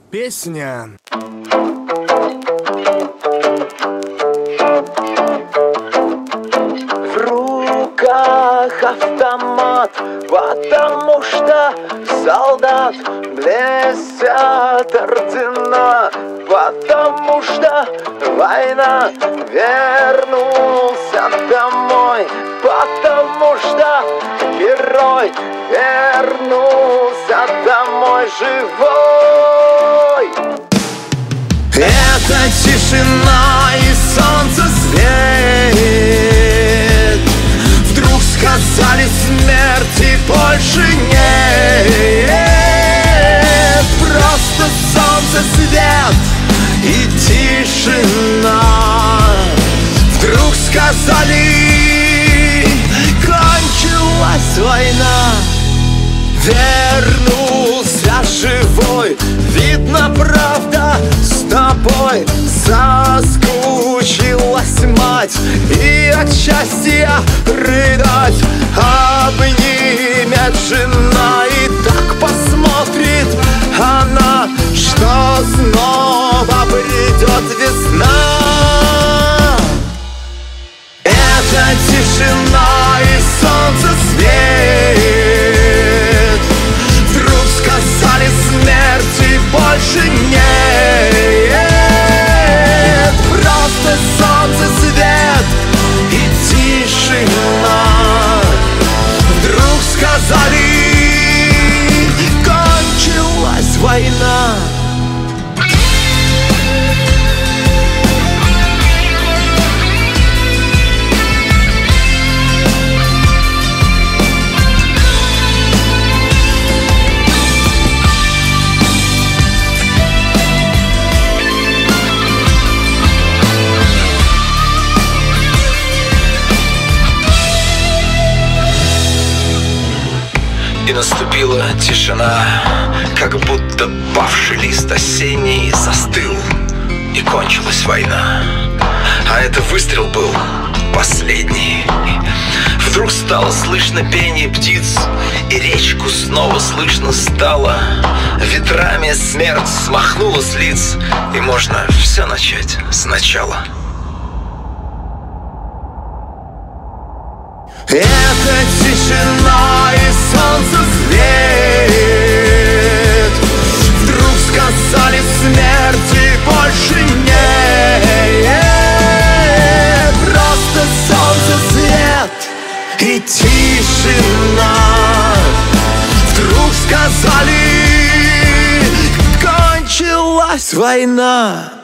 Песня. В руках автомат, потому что солдат блестят ордена, потому что война. Вернулся домой, потому что герой вернулся домой живой. Это тишина и солнце свет. Вдруг сказали смерти больше нет. Просто солнце свет и тишина. Вдруг сказали, кончилась война. Вернулся живой, видно, правда с тобой. Соскучилась мать и от счастья рыдать. Обнимет жена и так посмотрит она, что снова придет весна. Это тишина и солнце свет. Вдруг сказали смерти больше нет. Просто солнце свет и тишина. Вдруг сказали, кончилась война. И наступила тишина, как будто павший лист осенний застыл, и кончилась война. А это выстрел был последний. Вдруг стало слышно пение птиц, и речку снова слышно стало. Ветрами смерть смахнула с лиц, и можно все начать сначала. Это тишина и солнце свет. Вдруг сказали смерти больше нет. Просто солнце свет и тишина. Вдруг сказали, кончилась война.